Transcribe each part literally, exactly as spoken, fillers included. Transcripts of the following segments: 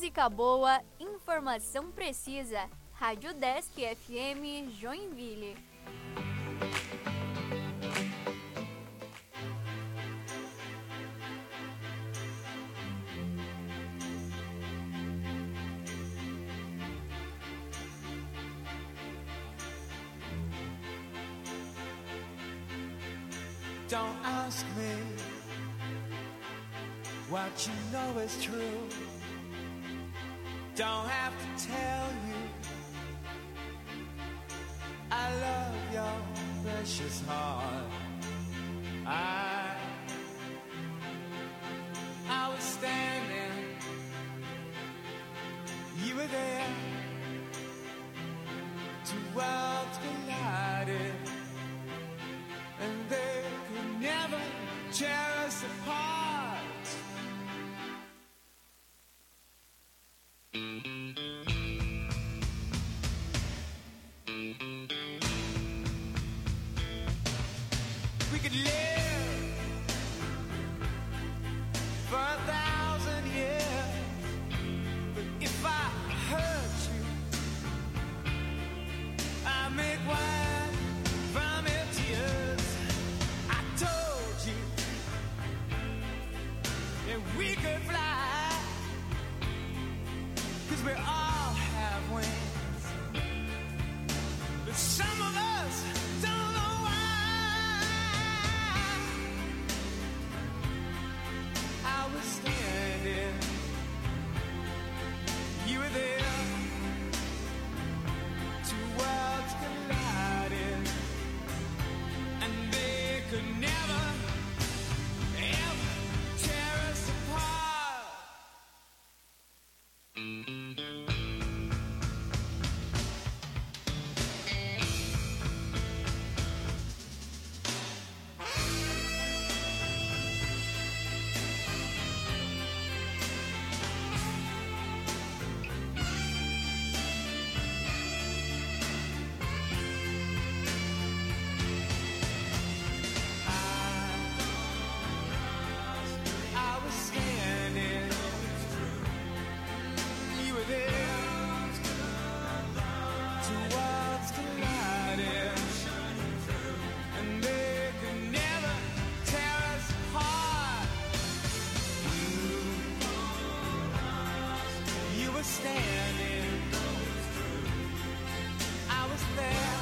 Música boa, informação precisa. Rádio Desk F M Joinville. Don't ask me what you know is true. Don't have to tell you I love your precious heart. I I was standing, you were there. Two worlds collided, and they could never tear us apart. We could live for a thousand years, but if I hurt you, I make wine from your tears. I told you that we could fly, 'cause we all have wings, but some of us don't know why. I was standing, you were there. Two worlds collided, and they could never, ever tear us apart. I was standing, you were there. Two worlds collided, and they could never tear us apart. You were standing, I was there.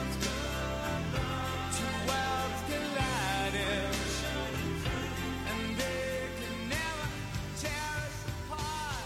Two worlds collided, and they could never tear us apart.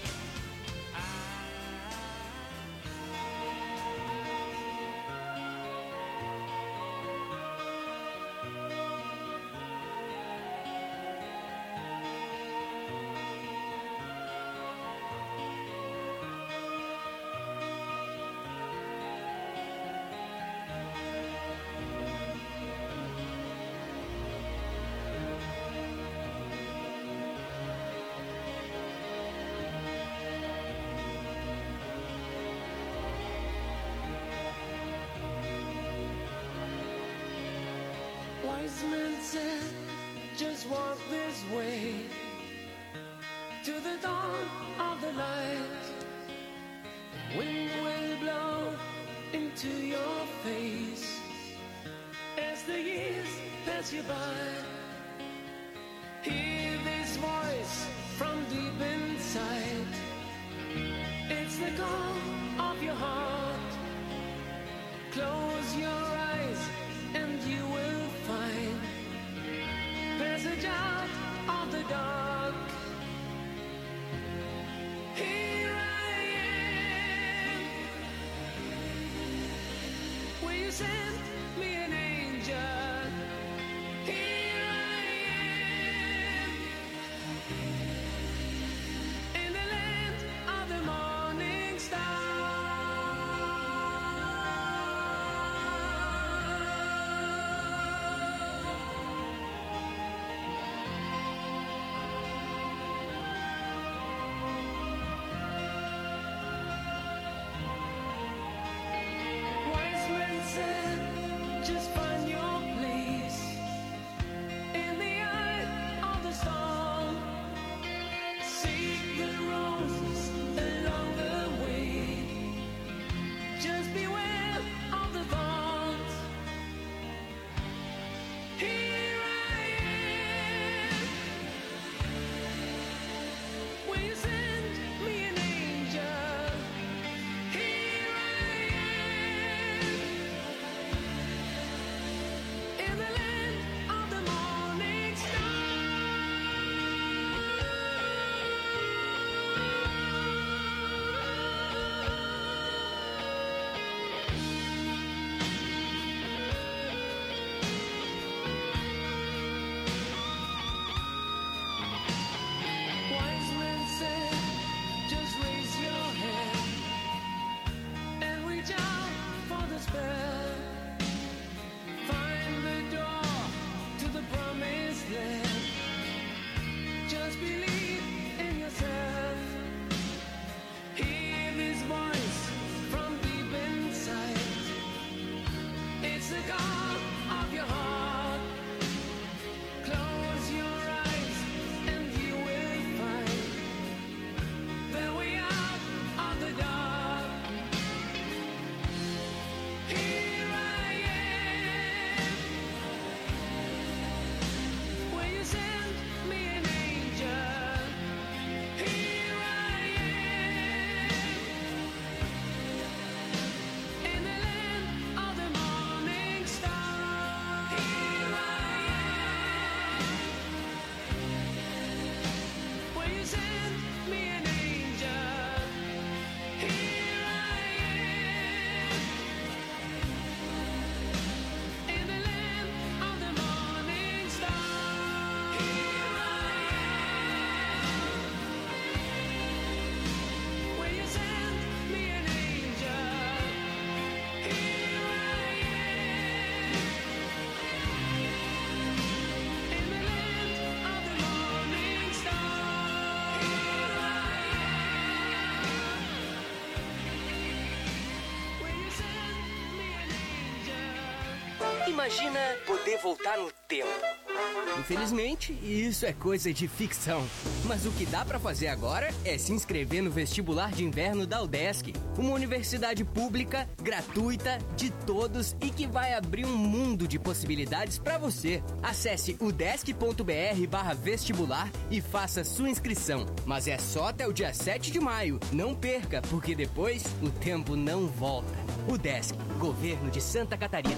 Wise men said, just walk this way to the dawn of the light. The wind will blow into your face as the years pass you by. Hear this voice from deep inside. It's the call of your heart. Close your eyes and you will find passage out of the dark. Here I am. Will you send me an angel? Here I am, in the land of the morning star. Wise men said, just find your place in the eye of the storm. Seek the roses Imagina poder voltar no tempo. Infelizmente, isso é coisa de ficção. Mas o que dá pra fazer agora é se inscrever no vestibular de inverno da UDESC, uma universidade pública, gratuita, de todos e que vai abrir um mundo de possibilidades pra você. Acesse udesc.br barra vestibular e faça sua inscrição. Mas é só até o dia sete de maio. Não perca, porque depois o tempo não volta. UDESC, Governo de Santa Catarina.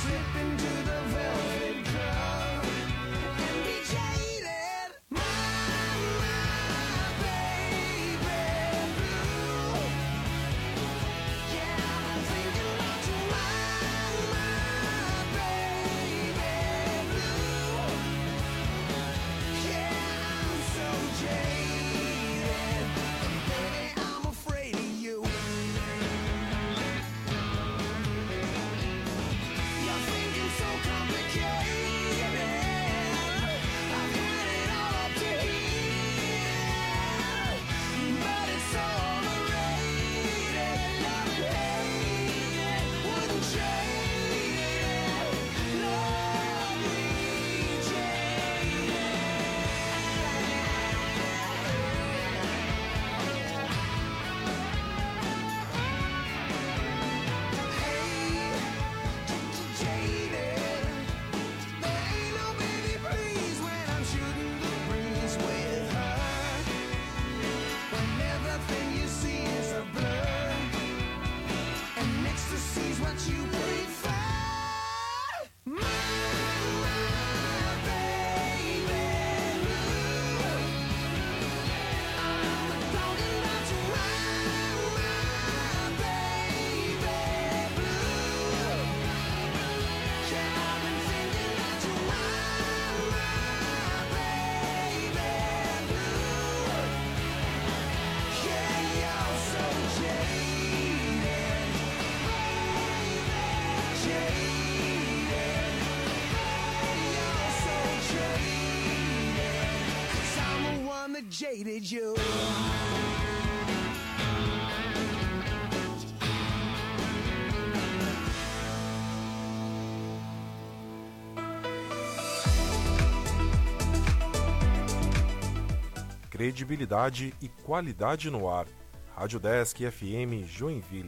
Jaded you. Credibilidade e qualidade no ar. Rádio Desk F M Joinville.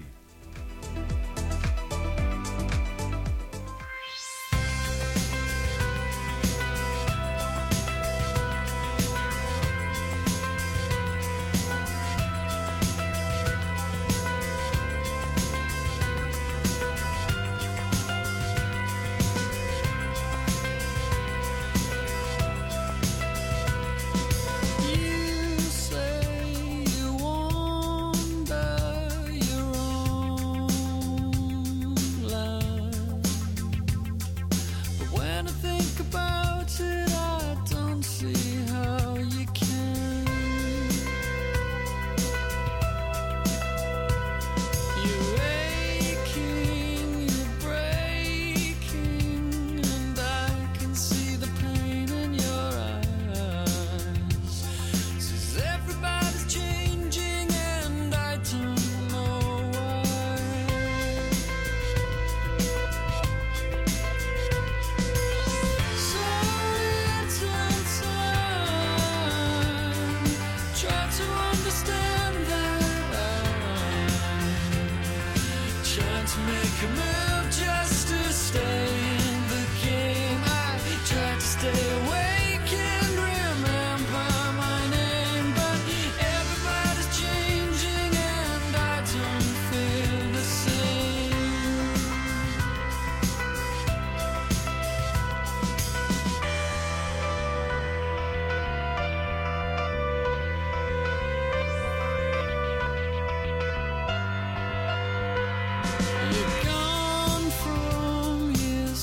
You're gone from here.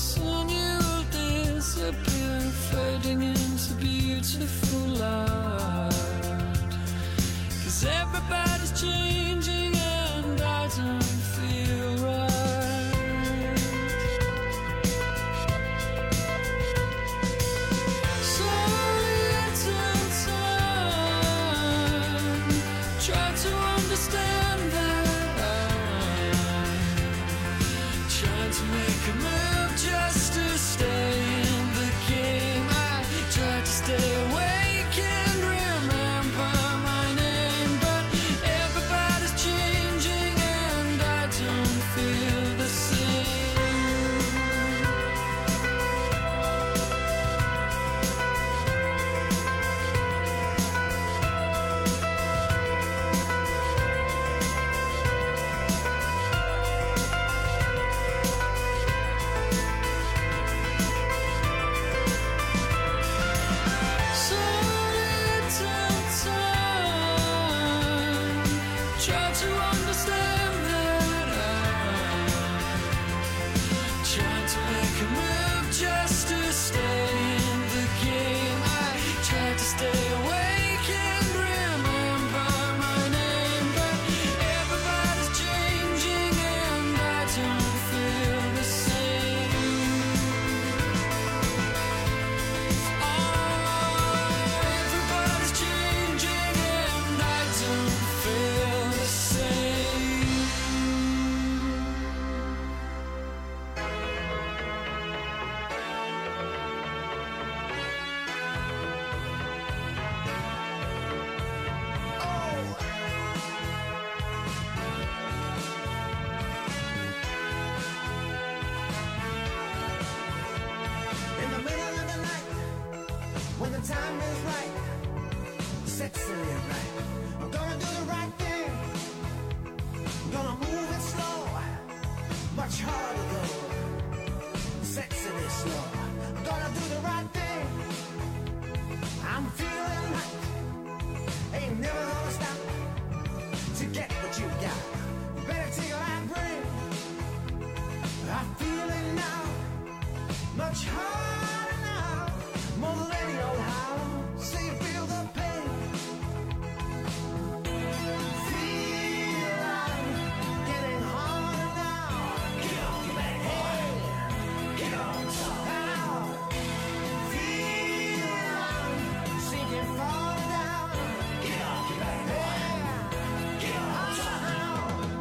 much harder though. Sexily slow. I'm gonna do the right thing. I'm feeling right. Ain't never gonna stop to get what you got. You better take a light break. I feel it now. Much harder now. More than any old how. So you feel the pain. Feel I'm getting harder now. Get on your back, hey. Get on top now. Feel I'm sinking far down. Get on your back, hey. Get on top now.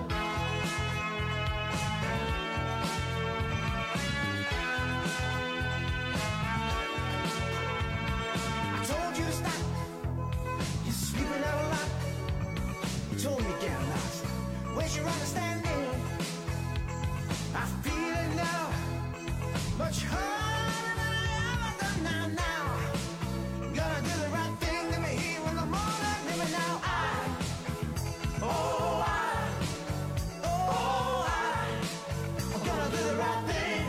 I told you to stop. You're sleeping out a lot. You told me get lost. Where's your understanding? I feel it now. Much harder than I ever done now. Now, gonna do the right thing. Let me hear in the morning. Let me now. I, oh I, oh I, I'm gonna do the right thing.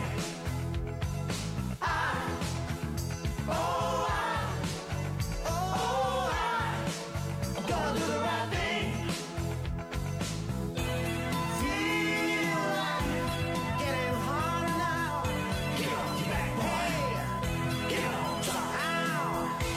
I, oh I. Oh, I, I'm gonna do the right thing. Feel like getting harder now. Get on your back, boy. Get on top now.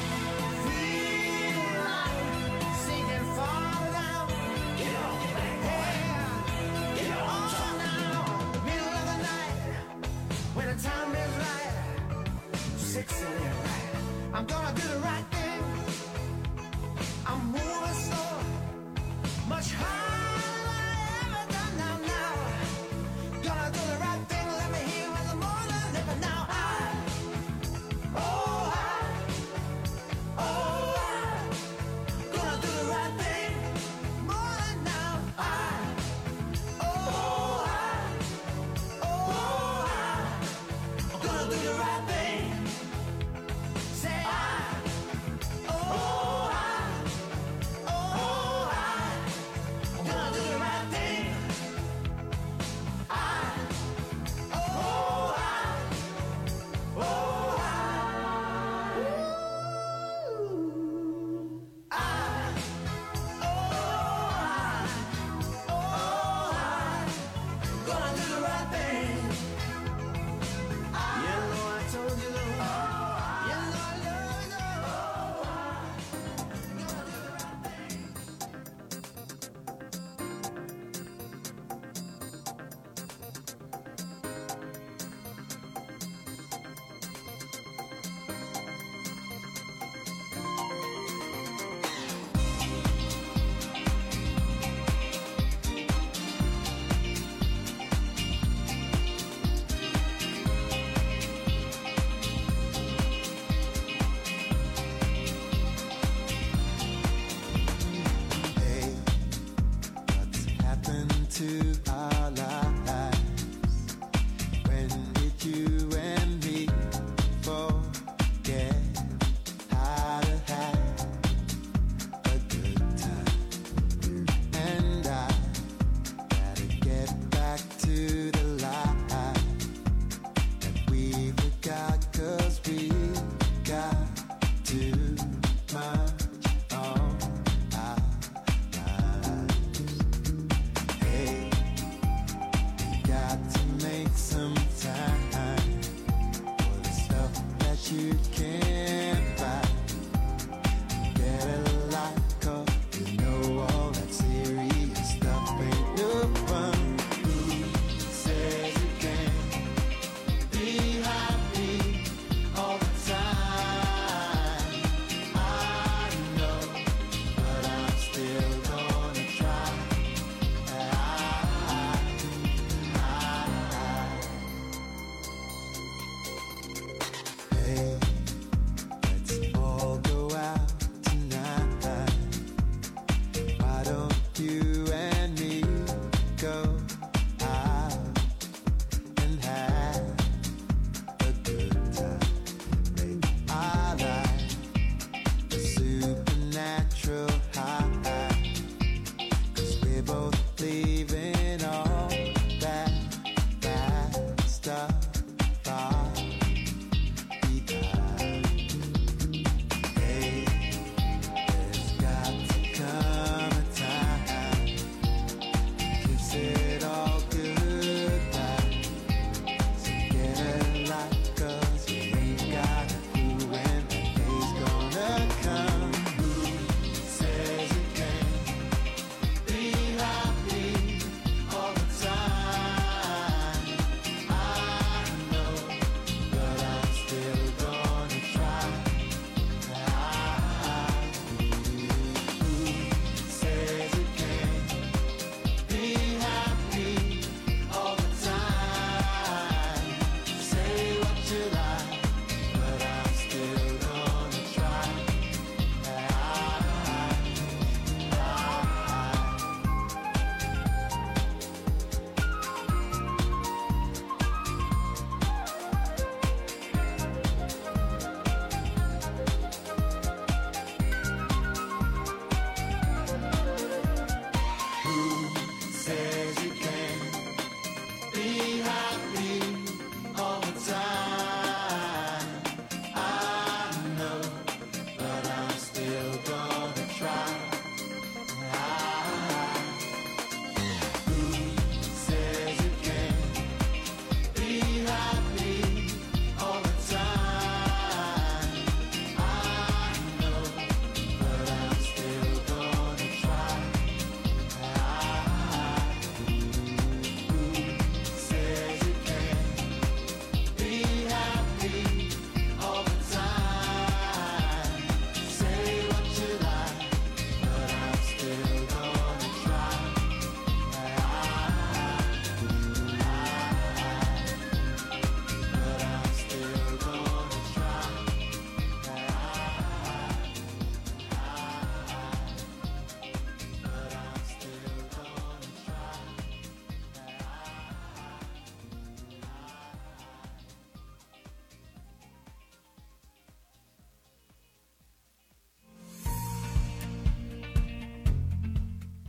Feel like sinking farther down. Get on your back, boy. Get on top now. Middle of the night, when the time is right, sexily right. I'm gonna do the right thing. I'm moving slow, much harder than I ever done now. Now, gonna do the right thing. Let me hear in the morning. Let me now. I, oh I, oh I, gonna do the right thing. More than now. I, oh I, oh I, I'm gonna do the right thing.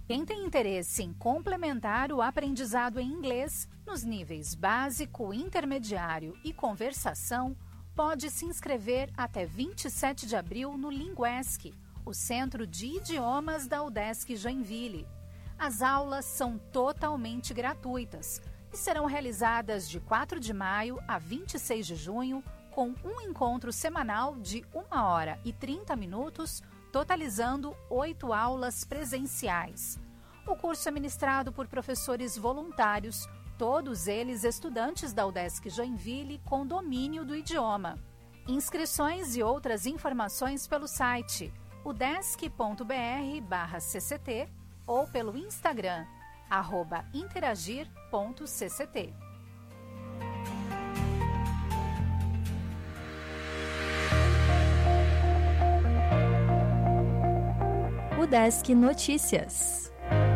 Quem tem interesse em complementar o aprendizado em inglês nos níveis básico, intermediário e conversação, pode se inscrever até vinte e sete de abril no Linguesc, o Centro de Idiomas da UDESC Joinville. As aulas são totalmente gratuitas e serão realizadas de quatro de maio a vinte e seis de junho, com um encontro semanal de uma hora e trinta minutos, totalizando oito aulas presenciais. O curso é ministrado por professores voluntários, todos eles estudantes da UDESC Joinville com domínio do idioma. Inscrições e outras informações pelo site udesc.br barra cct ou pelo Instagram, arroba interagir.cct. UDESC Notícias.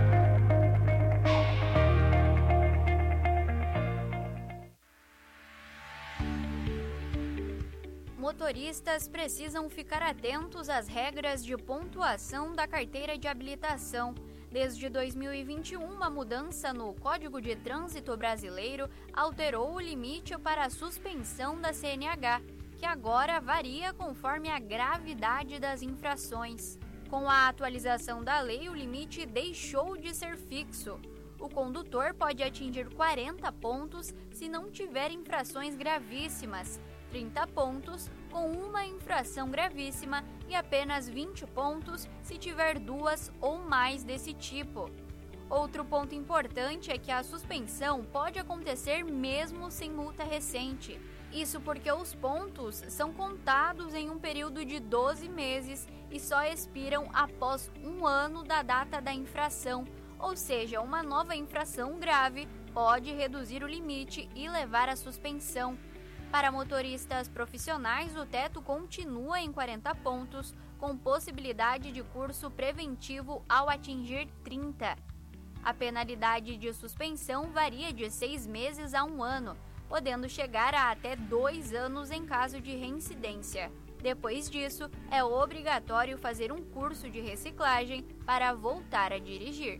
Motoristas precisam ficar atentos às regras de pontuação da carteira de habilitação. Desde dois mil e vinte e um, uma mudança no Código de Trânsito Brasileiro alterou o limite para a suspensão da C N H, que agora varia conforme a gravidade das infrações. Com a atualização da lei, o limite deixou de ser fixo. O condutor pode atingir quarenta pontos se não tiver infrações gravíssimas, trinta pontos com uma infração gravíssima e apenas vinte pontos se tiver duas ou mais desse tipo. Outro ponto importante é que a suspensão pode acontecer mesmo sem multa recente. Isso porque os pontos são contados em um período de doze meses e só expiram após um ano da data da infração, ou seja, uma nova infração grave pode reduzir o limite e levar à suspensão. Para motoristas profissionais, o teto continua em quarenta pontos, com possibilidade de curso preventivo ao atingir trinta. A penalidade de suspensão varia de seis meses a um ano, podendo chegar a até dois anos em caso de reincidência. Depois disso, é obrigatório fazer um curso de reciclagem para voltar a dirigir.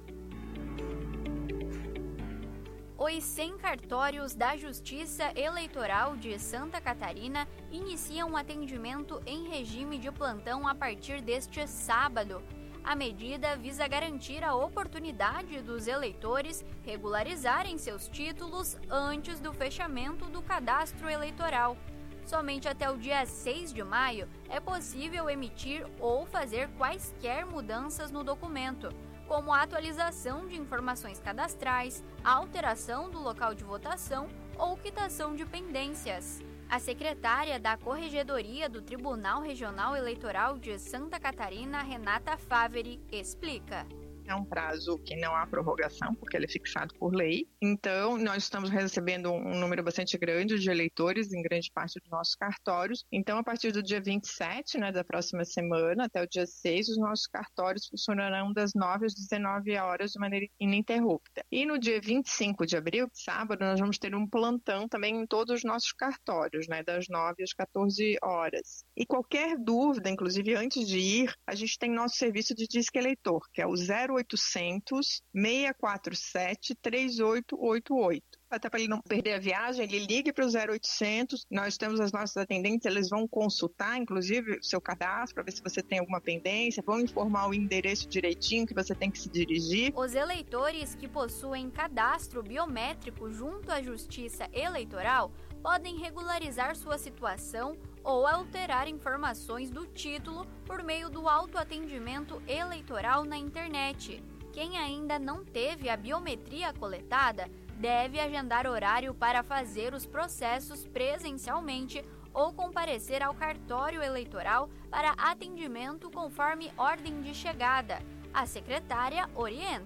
Os cem cartórios da Justiça Eleitoral de Santa Catarina iniciam atendimento em regime de plantão a partir deste sábado. A medida visa garantir a oportunidade dos eleitores regularizarem seus títulos antes do fechamento do cadastro eleitoral. Somente até o dia seis de maio é possível emitir ou fazer quaisquer mudanças no documento, como a atualização de informações cadastrais, a alteração do local de votação ou quitação de pendências. A secretária da Corregedoria do Tribunal Regional Eleitoral de Santa Catarina, Renata Faveri, explica. É um prazo que não há prorrogação, porque ele é fixado por lei. Então, nós estamos recebendo um número bastante grande de eleitores em grande parte dos nossos cartórios. Então, a partir do dia vinte e sete, né, da próxima semana, até o dia seis, os nossos cartórios funcionarão das nove às dezenove horas de maneira ininterrupta. E no dia vinte e cinco de abril, sábado, nós vamos ter um plantão também em todos os nossos cartórios, né, das nove às quatorze horas. E qualquer dúvida, inclusive antes de ir, a gente tem nosso serviço de Disque Eleitor, que é o zero oitocentos, seis quatro sete, três oito oito oito. Até para ele não perder a viagem, ele ligue para o zero oitocentos, nós temos as nossas atendentes, eles vão consultar, inclusive, o seu cadastro, para ver se você tem alguma pendência, vão informar o endereço direitinho que você tem que se dirigir. Os eleitores que possuem cadastro biométrico junto à Justiça Eleitoral podem regularizar sua situação ou alterar informações do título por meio do autoatendimento eleitoral na internet. Quem ainda não teve a biometria coletada deve agendar horário para fazer os processos presencialmente ou comparecer ao cartório eleitoral para atendimento conforme ordem de chegada. A secretária orienta.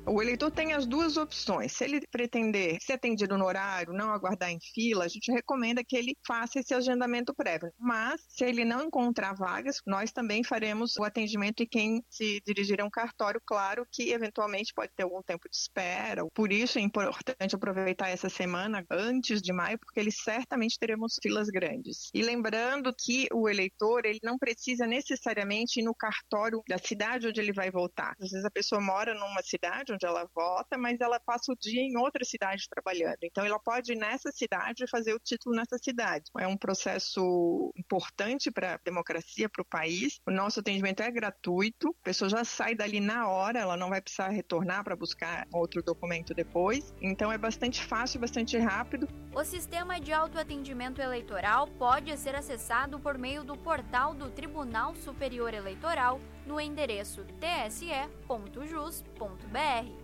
O eleitor tem as duas opções. Se ele pretender ser atendido no horário, não aguardar em fila, a gente recomenda que ele faça esse agendamento prévio. Mas, se ele não encontrar vagas, nós também faremos o atendimento e quem se dirigir a um cartório, claro que eventualmente pode ter algum tempo de espera. Por isso é importante aproveitar essa semana antes de maio, porque ele certamente teremos filas grandes. E lembrando que o eleitor, ele não precisa necessariamente ir no cartório da cidade onde ele vai votar. Às vezes a pessoa mora numa cidade onde ela vota, mas ela passa o dia em outra cidade trabalhando. Então ela pode ir nessa cidade e fazer o título nessa cidade. É um processo importante para a democracia, para o país. O nosso atendimento é gratuito, a pessoa já sai dali na hora, ela não vai precisar retornar para buscar outro documento depois. Então é bastante fácil, bastante rápido. O sistema de autoatendimento eleitoral pode ser acessado por meio do portal do Tribunal Superior Eleitoral no endereço t s e ponto jus ponto b r.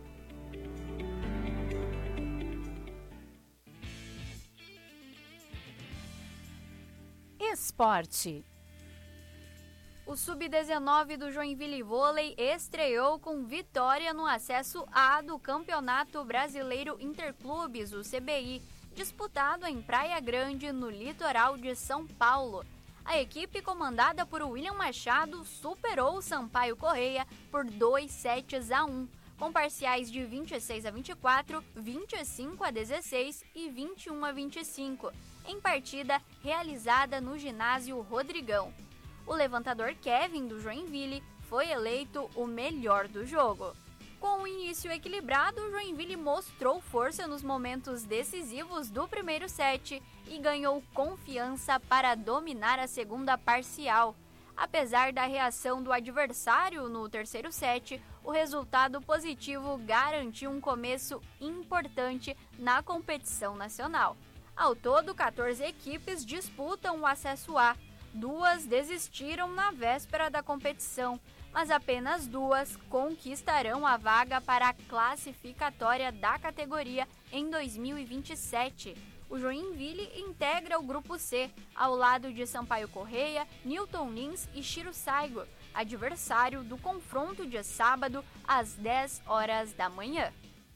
Esporte. O sub dezenove do Joinville Vôlei estreou com vitória no acesso A do Campeonato Brasileiro Interclubes, o C B I, disputado em Praia Grande, no litoral de São Paulo. A equipe comandada por William Machado superou o Sampaio Correia por dois sets a um, com parciais de vinte e seis a vinte e quatro, vinte e cinco a dezesseis e vinte e um a vinte e cinco, em partida realizada no ginásio Rodrigão. O levantador Kevin, do Joinville, foi eleito o melhor do jogo. Com o início equilibrado, o Joinville mostrou força nos momentos decisivos do primeiro set e ganhou confiança para dominar a segunda parcial. Apesar da reação do adversário no terceiro set, o resultado positivo garantiu um começo importante na competição nacional. Ao todo, quatorze equipes disputam o acesso A. Duas desistiram na véspera da competição, mas apenas duas conquistarão a vaga para a classificatória da categoria em dois mil e vinte e sete. O Joinville integra o Grupo C, ao lado de Sampaio Correia, Newton Lins e Shiro Saigo, adversário do confronto de sábado às dez horas da manhã.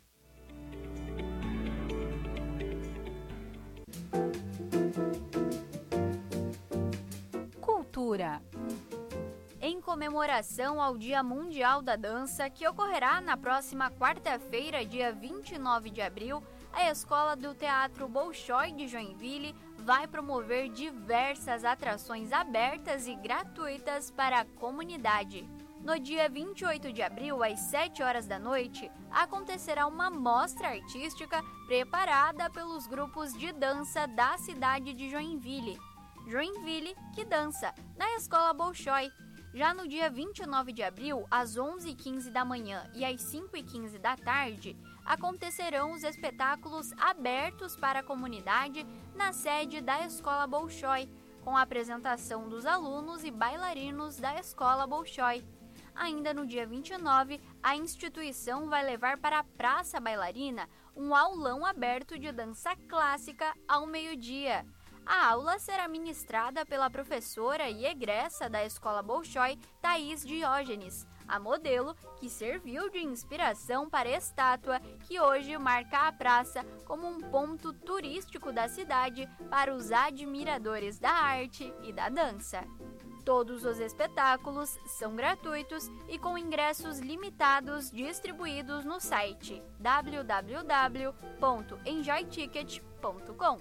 Cultura. Em comemoração ao Dia Mundial da Dança, que ocorrerá na próxima quarta-feira, dia vinte e nove de abril, a Escola do Teatro Bolshoi de Joinville vai promover diversas atrações abertas e gratuitas para a comunidade. No dia vinte e oito de abril, às sete horas da noite, acontecerá uma mostra artística preparada pelos grupos de dança da cidade de Joinville. Joinville que dança, na Escola Bolshoi. Já no dia vinte e nove de abril, às onze e quinze da manhã e às cinco e quinze da tarde, acontecerão os espetáculos abertos para a comunidade na sede da Escola Bolshoi, com a apresentação dos alunos e bailarinos da Escola Bolshoi. Ainda no dia vinte e nove, a instituição vai levar para a Praça Bailarina um aulão aberto de dança clássica ao meio-dia. A aula será ministrada pela professora e egressa da Escola Bolshoi, Thaís Diógenes, a modelo que serviu de inspiração para a estátua que hoje marca a praça como um ponto turístico da cidade para os admiradores da arte e da dança. Todos os espetáculos são gratuitos e com ingressos limitados distribuídos no site w w w ponto enjoy ticket ponto com.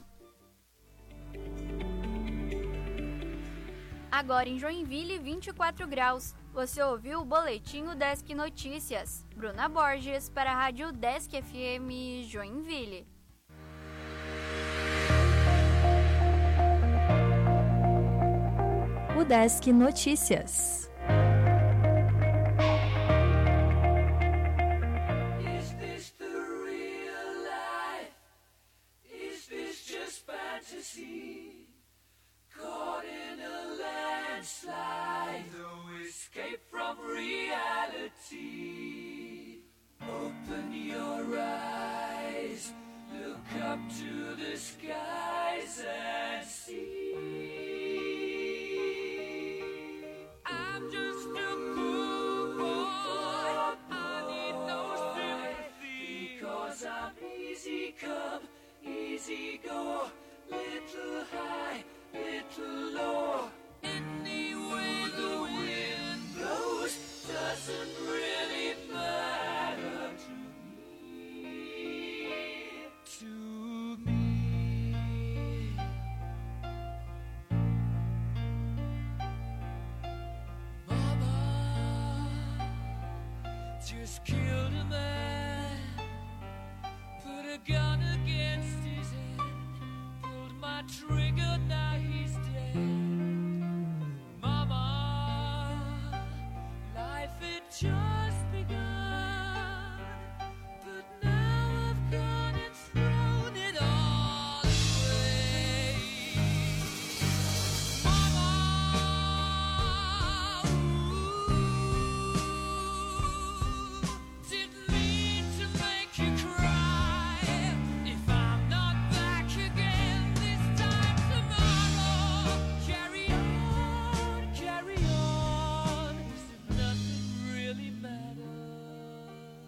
Agora em Joinville, vinte e quatro graus. Você ouviu o Boletim Udesc Notícias. Bruna Borges para a Rádio Udesc F M Joinville. Udesc Notícias. Is this the real life? Is this just fantasy? Caught in a landslide, no escape from reality. Open your eyes, look up to the skies and see. I'm just a poor boy, I need no sympathy. easy go, little high, little low. Any way the wind blows doesn't really matter to me. To me. Mama just killed a man, put a gun against his head, pulled my trigger, now he's dead. Mama, life had just begun, but now I've gone and thrown it all away. Mama, ooh, didn't mean to make you cry. If I'm not back again this time tomorrow, carry on, carry on, as if nothing really matters.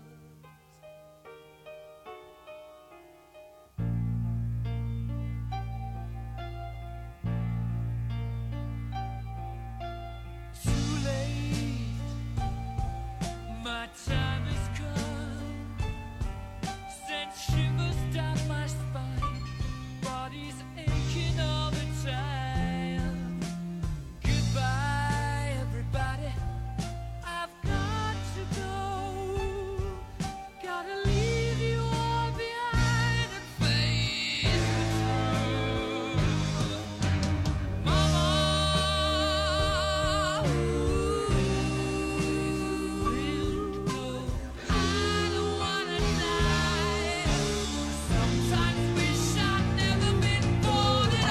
Too late, my time has come. Sent shivers down my spine, body's aching all the time. Goodbye, everybody, I've got to go. Gotta leave you all behind and face the truth. Mama, ooh, wind blow. I don't wanna die. Sometimes wish I'd never been born at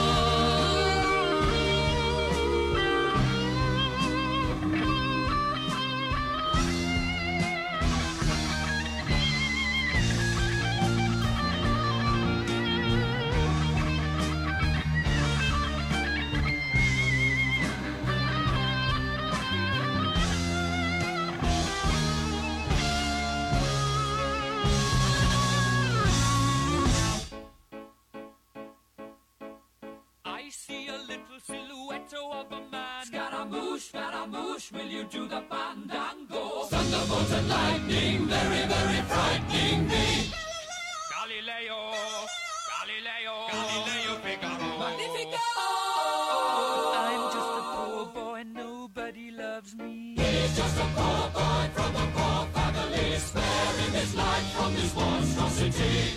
I see a little silhouette of a man. Scaramouche, Scaramouche, will you do the fandango? Thunderbolt and lightning, very, very frightening me. Galileo, Galileo, Galileo Figaro. Magnifico! I'm just a poor boy, nobody loves me. He's just a poor boy from a poor family, sparing his life from this monstrosity.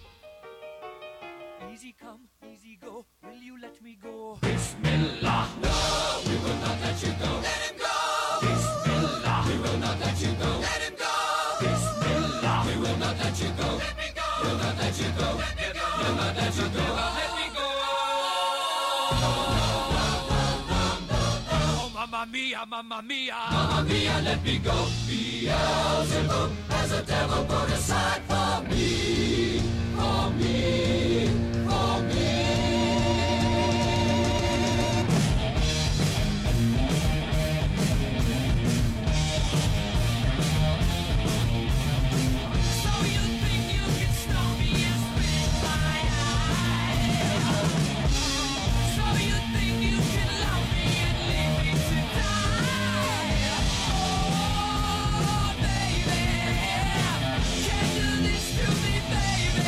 Easy come, easy go, will you let me go? Bismillah, no, we will not let you go. Let him go! Bismillah, we will not let you go. Let him go! Bismillah, we will not let you go. Let me go! We'll not let you go. Let me go! We'll not let you go. Let me go! Oh, mamma mia, mamma mia. Mamma mia, let me go. Beelzebub has a devil put aside for me. For me. For me. So you think you can stop me and spit my eye? So you think you can love me and leave me to die? Oh, baby, can't do this to me, baby.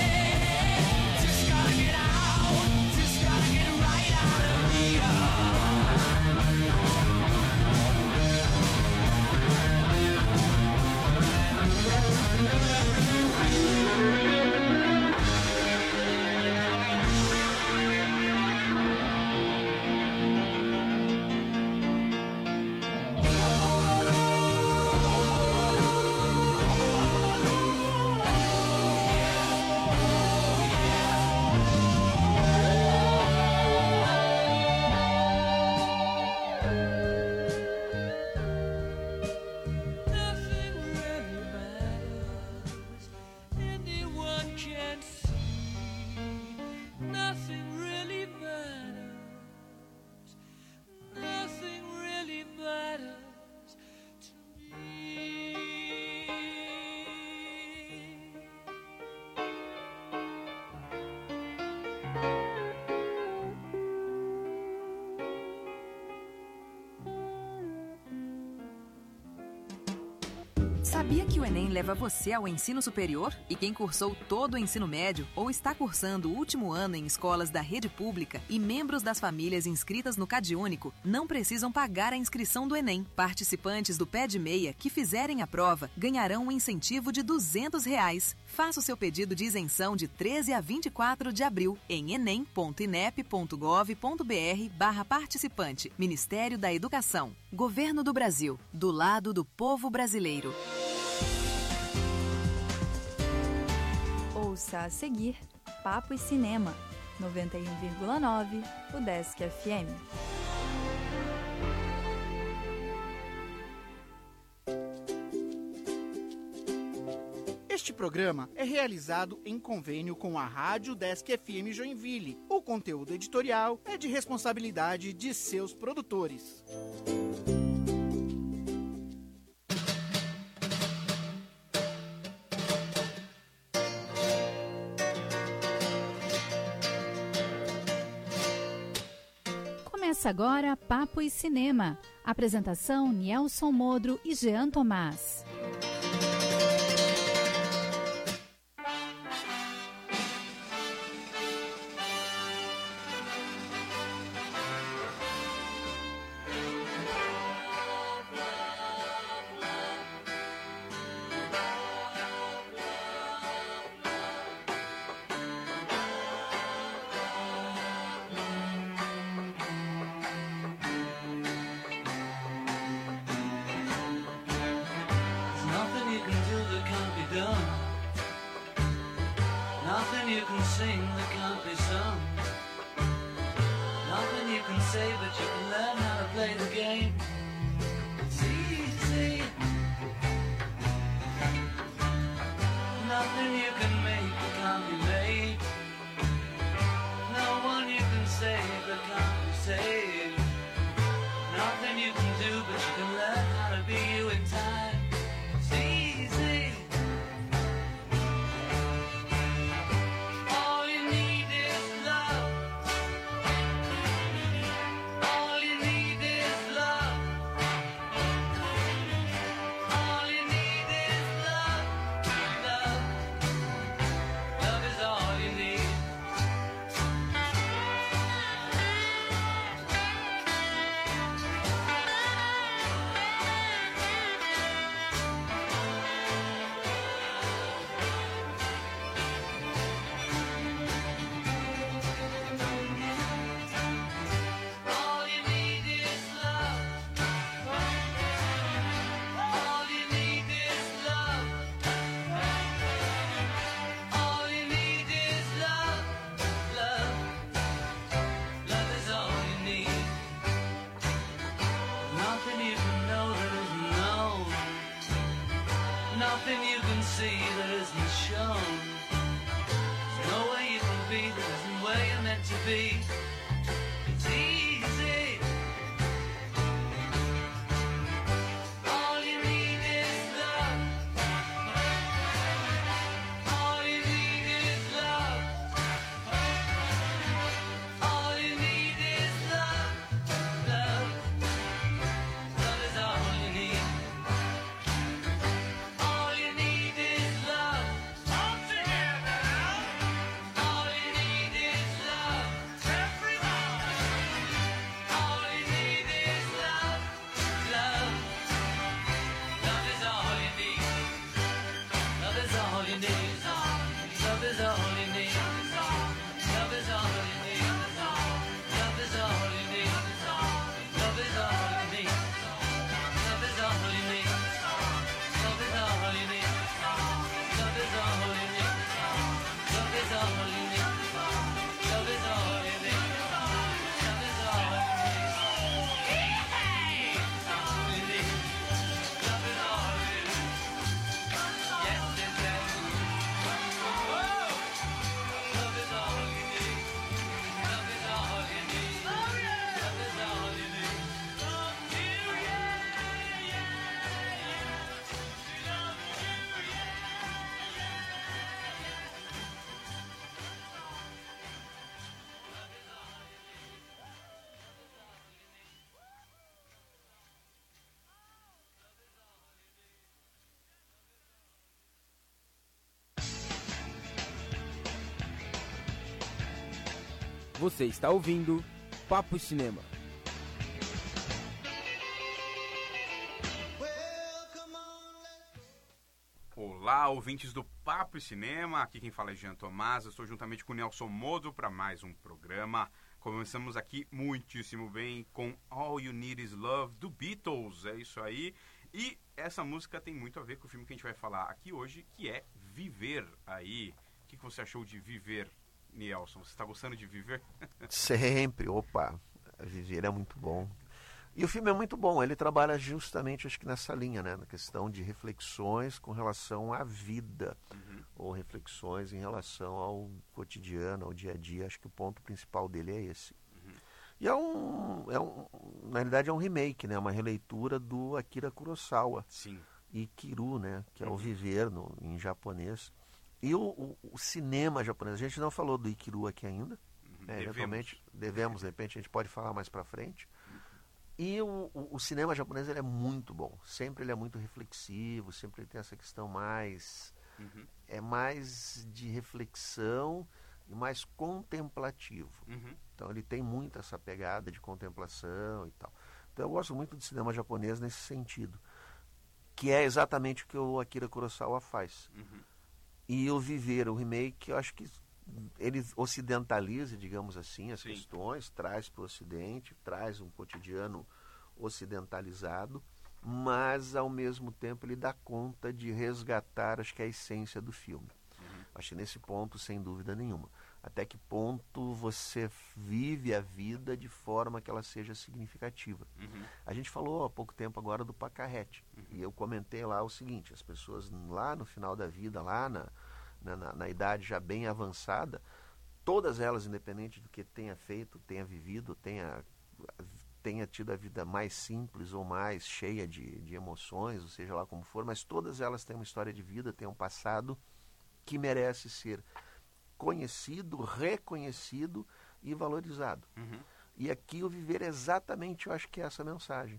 Sabia que o Enem leva você ao ensino superior? E quem cursou todo o ensino médio ou está cursando o último ano em escolas da rede pública e membros das famílias inscritas no CadÚnico não precisam pagar a inscrição do Enem. Participantes do Pé de Meia que fizerem a prova ganharão um incentivo de duzentos reais. Faça o seu pedido de isenção de treze a vinte e quatro de abril em enem ponto inep ponto gov ponto br barra participante. Ministério da Educação. Governo do Brasil. Do lado do povo brasileiro. Ouça a seguir Papo e Cinema, noventa e um vírgula nove, o Desk F M. Este programa é realizado em convênio com a Rádio Desk F M Joinville. O conteúdo editorial é de responsabilidade de seus produtores. Começa agora Papo e Cinema. Apresentação Nielson Modro e Jean Tomás. Você está ouvindo Papo Cinema. Olá, ouvintes do Papo Cinema. Aqui quem fala é Jean Tomás. Eu estou juntamente com o Nelson Modo para mais um programa. Começamos aqui muitíssimo bem com All You Need Is Love, do Beatles. É isso aí. E essa música tem muito a ver com o filme que a gente vai falar aqui hoje, que é Viver. Aí, o que você achou de Viver, Nelson? Você está gostando de Viver? Sempre, opa, Viver é muito bom. E o filme é muito bom, ele trabalha justamente, acho que nessa linha, né, na questão de reflexões com relação à vida, uhum. ou reflexões em relação ao cotidiano, ao dia a dia. Acho que o ponto principal dele é esse. Uhum. E é um, é um, na realidade é um remake, né, uma releitura do Akira Kurosawa. Sim. Ikiru, né, que é uhum. o viver no, em japonês. E o, o, o cinema japonês, a gente não falou do Ikiru aqui ainda, uhum. né, eventualmente devemos, de repente a gente pode falar mais pra frente. Uhum. E o, o, o cinema japonês ele é muito bom, sempre ele é muito reflexivo, sempre ele tem essa questão mais, uhum. é mais de reflexão e mais contemplativo. Uhum. Então ele tem muito essa pegada de contemplação e tal. Então eu gosto muito do cinema japonês nesse sentido, que é exatamente o que o Akira Kurosawa faz. Uhum. E o Viver, o remake, eu acho que ele ocidentaliza, digamos assim, as Sim. questões, traz para o Ocidente, traz um cotidiano ocidentalizado, mas ao mesmo tempo ele dá conta de resgatar, acho que a essência do filme. Uhum. Acho que nesse ponto, sem dúvida nenhuma. Até que ponto você vive a vida de forma que ela seja significativa. Uhum. A gente falou há pouco tempo agora do Pacarrete, uhum. e eu comentei lá o seguinte, as pessoas lá no final da vida, lá na, na, na, na idade já bem avançada, todas elas, independente do que tenha feito, tenha vivido, tenha, tenha tido a vida mais simples ou mais cheia de, de emoções, ou seja lá como for, mas todas elas têm uma história de vida, têm um passado que merece ser conhecido, reconhecido e valorizado. Uhum. E aqui o Viver é exatamente, eu acho que é essa mensagem.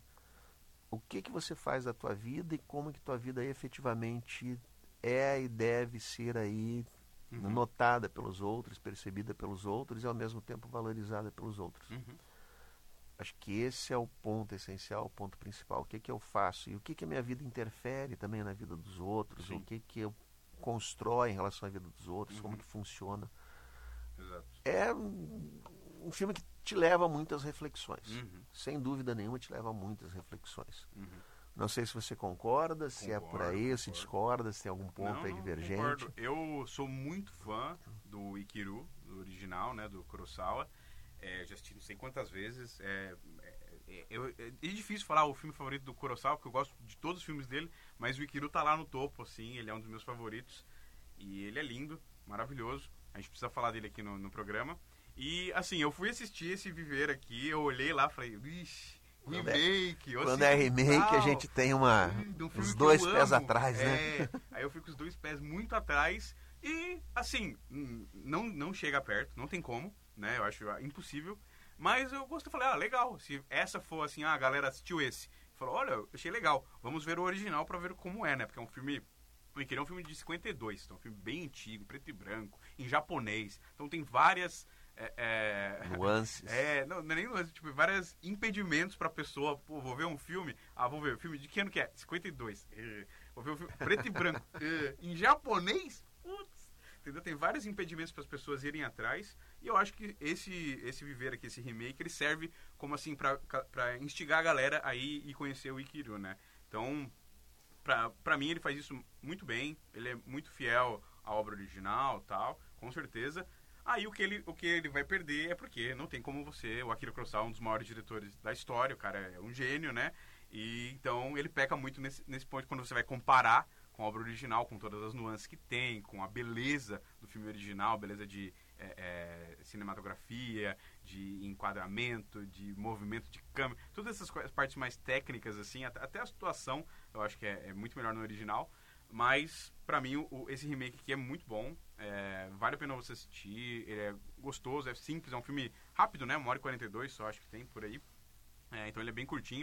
O que que você faz da tua vida e como que tua vida efetivamente é e deve ser aí uhum. notada pelos outros, percebida pelos outros e ao mesmo tempo valorizada pelos outros. Uhum. Acho que esse é o ponto essencial, o ponto principal. O que que eu faço e o que que a minha vida interfere também na vida dos outros, Sim. o que que eu constrói em relação à vida dos outros, uhum. como que funciona. Exato. É um, um filme que te leva a muitas reflexões. Uhum. Sem dúvida nenhuma te leva a muitas reflexões. Uhum. Não sei se você concorda, se concordo, é por aí, concordo. se discorda, se tem algum ponto não, aí divergente. Concordo. Eu sou muito fã do Ikiru, do original, né, do Kurosawa. É, já assisti não sei quantas vezes. É, é, é, é difícil falar o filme favorito do Kurosawa, porque eu gosto de todos os filmes dele, mas o Ikiru tá lá no topo, assim, ele é um dos meus favoritos. E ele é lindo, maravilhoso. A gente precisa falar dele aqui no, no programa. E, assim, eu fui assistir esse Viver aqui, eu olhei lá e falei, ixi, remake. Quando é, quando é remake, a gente tem uma, um uns dois pés amo. atrás, né? É, aí eu fui com os dois pés muito atrás e, assim, não, não chega perto, não tem como, né? Eu acho impossível. Mas eu gostei, falei, ah, legal. Se essa for assim, ah, a galera assistiu esse. Falou, olha, eu achei legal. Vamos ver o original pra ver como é, né? Porque é um filme... O Ikiru é um filme de cinquenta e dois, então é um filme bem antigo, preto e branco, em japonês. Então tem várias... É, é, nuances. É, não, não é nem nuances, tipo, vários impedimentos pra pessoa, pô, vou ver um filme, ah, vou ver o filme, de que ano que é? cinquenta e dois. É, vou ver um filme preto e branco. É, em japonês? Putz, entendeu? Tem vários impedimentos para as pessoas irem atrás, e eu acho que esse, esse Viver aqui, esse remake, ele serve como assim, pra, pra instigar a galera aí e conhecer o Ikiru, né? Então, pra, pra mim ele faz isso muito bem, ele é muito fiel à obra original, tal, com certeza. Aí o que, ele, o que ele vai perder é porque não tem como você, o Akira Kurosawa, um dos maiores diretores da história, o cara é um gênio, né? E então ele peca muito nesse, nesse ponto quando você vai comparar com a obra original, com todas as nuances que tem, com a beleza do filme original, beleza de é, é, cinematografia, de enquadramento, de movimento de câmera, todas essas partes mais técnicas, assim, até, até a situação, eu acho que é, é muito melhor no original. Mas, pra mim, o, esse remake aqui é muito bom. É, vale a pena você assistir. Ele é gostoso, é simples, é um filme rápido, né? uma hora e quarenta e dois só, acho que tem por aí. É, então ele é bem curtinho.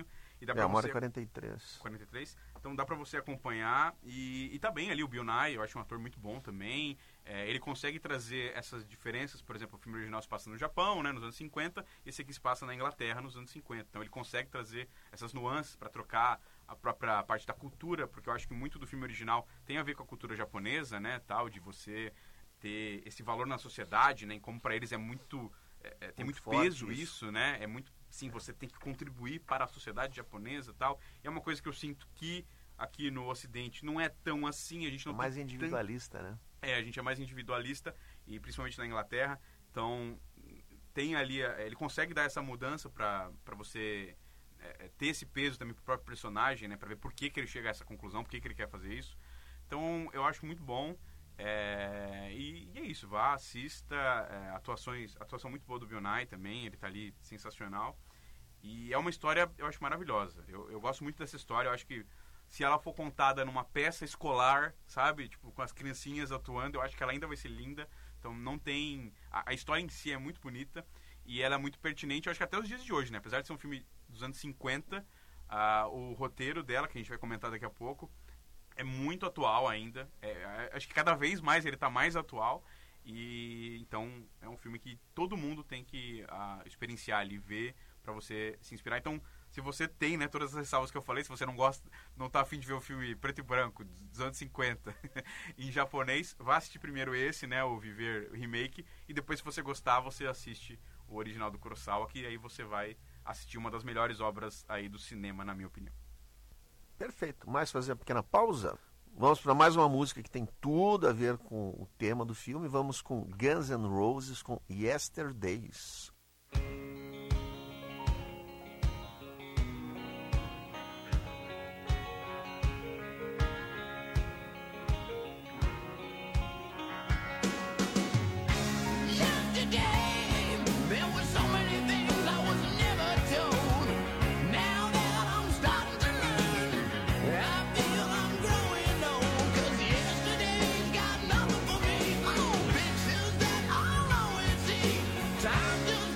E dá é, pra uma hora você... e quarenta e três. quarenta e três. Então dá pra você acompanhar. E, e tá bem ali o Bill Nighy, eu acho um ator muito bom também. É, ele consegue trazer essas diferenças. Por exemplo, o filme original se passa no Japão, né, nos anos cinquenta. Esse aqui se passa na Inglaterra, nos anos cinquenta. Então ele consegue trazer essas nuances pra trocar a própria parte da cultura, porque eu acho que muito do filme original tem a ver com a cultura japonesa, né, tal, de você ter esse valor na sociedade, né, e como pra eles é muito... É, é, tem muito, muito peso isso. isso, né, é muito... Sim, você tem que contribuir para a sociedade japonesa e tal. E é uma coisa que eu sinto que aqui no Ocidente não é tão assim. A gente não é mais individualista, tão... né? É, a gente é mais individualista, e principalmente na Inglaterra. Então, tem ali... Ele consegue dar essa mudança para você é, ter esse peso também pro próprio personagem, né? Para ver por que, que ele chega a essa conclusão, por que, que ele quer fazer isso. Então, eu acho muito bom. É, e, e é isso, vá, assista, é, atuações, atuação muito boa do Bill Nighy também, ele tá ali sensacional, e é uma história, eu acho, maravilhosa, eu, eu gosto muito dessa história, eu acho que se ela for contada numa peça escolar, sabe, tipo, com as criancinhas atuando, eu acho que ela ainda vai ser linda, então não tem, a, a história em si é muito bonita, e ela é muito pertinente, eu acho que até os dias de hoje, né, apesar de ser um filme dos anos cinquenta, uh, o roteiro dela, que a gente vai comentar daqui a pouco, é muito atual ainda. É, acho que cada vez mais ele está mais atual. E então é um filme que todo mundo tem que uh, experienciar ali, ver, para você se inspirar. Então, se você tem, né, todas as ressalvas que eu falei, se você não gosta, não tá afim de ver o filme preto e branco dos anos cinquenta em japonês, vá assistir primeiro esse, né, o Viver o remake, e depois, se você gostar, você assiste o original do Kurosawa, que aí você vai assistir uma das melhores obras aí do cinema, na minha opinião. Perfeito. Mais fazer uma pequena pausa. Vamos para mais uma música que tem tudo a ver com o tema do filme. Vamos com Guns N' Roses com Yesterdays. Time just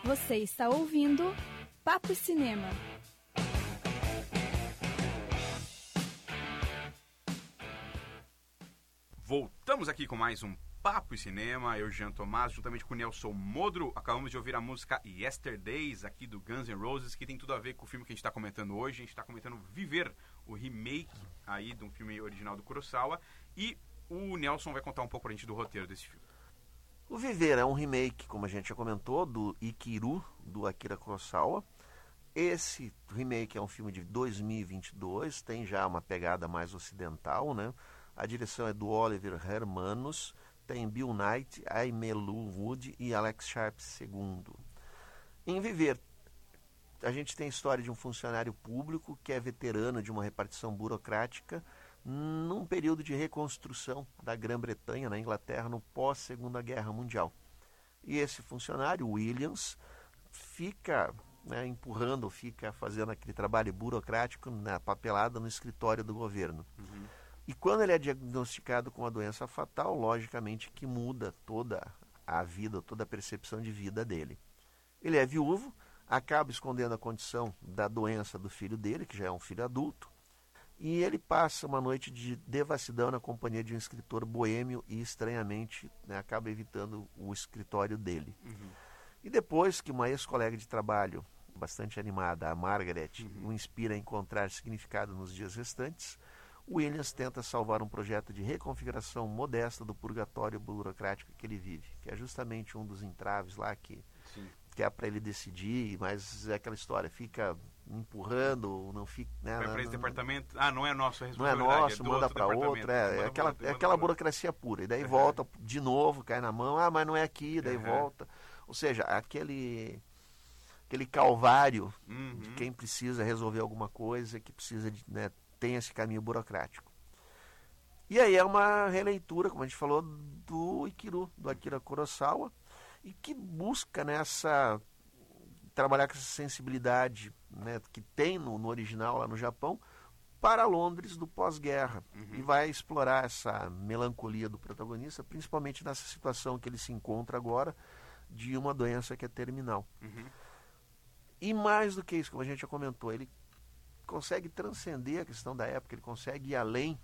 Você está ouvindo Papo Cinema. Voltamos aqui com mais um Papo e Cinema. Eu, Jean Tomás, juntamente com o Nelson Modro, acabamos de ouvir a música Yesterdays, aqui do Guns N' Roses, que tem tudo a ver com o filme que a gente está comentando hoje. A gente está comentando Viver, o remake aí de um filme original do Kurosawa. E o Nelson vai contar um pouco pra gente do roteiro desse filme. O Viver é um remake, como a gente já comentou, do Ikiru, do Akira Kurosawa. Esse remake é um filme de dois mil e vinte e dois, tem já uma pegada mais ocidental, né? A direção é do Oliver Hermanos, tem Bill Knight, Aimee Wood e Alex Sharp segundo. Em Viver, a gente tem a história de um funcionário público que é veterano de uma repartição burocrática num período de reconstrução da Grã-Bretanha, na Inglaterra, no pós-Segunda Guerra Mundial. E esse funcionário, Williams, fica, né, empurrando, fica fazendo aquele trabalho burocrático na papelada no escritório do governo. Uhum. E quando ele é diagnosticado com uma doença fatal, logicamente que muda toda a vida, toda a percepção de vida dele. Ele é viúvo, acaba escondendo a condição da doença do filho dele, que já é um filho adulto, e ele passa uma noite de devassidão na companhia de um escritor boêmio e, estranhamente, né, acaba evitando o escritório dele. Uhum. E depois que uma ex-colega de trabalho, bastante animada, a Margaret, uhum. o inspira a encontrar significado nos dias restantes, Williams tenta salvar um projeto de reconfiguração modesta do purgatório burocrático que ele vive, que é justamente um dos entraves lá que, que é para ele decidir, mas é aquela história, fica empurrando, não fica... Né, vai para esse departamento, ah, não é nosso, a não é nosso, é manda para outro, é, é aquela, outro, é aquela burocracia pura, e daí uhum. volta de novo, cai na mão, ah, mas não é aqui, daí uhum. volta, ou seja, aquele... aquele calvário uhum. de quem precisa resolver alguma coisa, que precisa de... Né, tem esse caminho burocrático. E aí é uma releitura, como a gente falou, do Ikiru, do Akira Kurosawa, e que busca nessa trabalhar com essa sensibilidade, né, que tem no, no original lá no Japão, para Londres do pós-guerra. Uhum. E vai explorar essa melancolia do protagonista, principalmente nessa situação que ele se encontra agora, de uma doença que é terminal. Uhum. E mais do que isso, como a gente já comentou, ele consegue transcender a questão da época, ele consegue ir além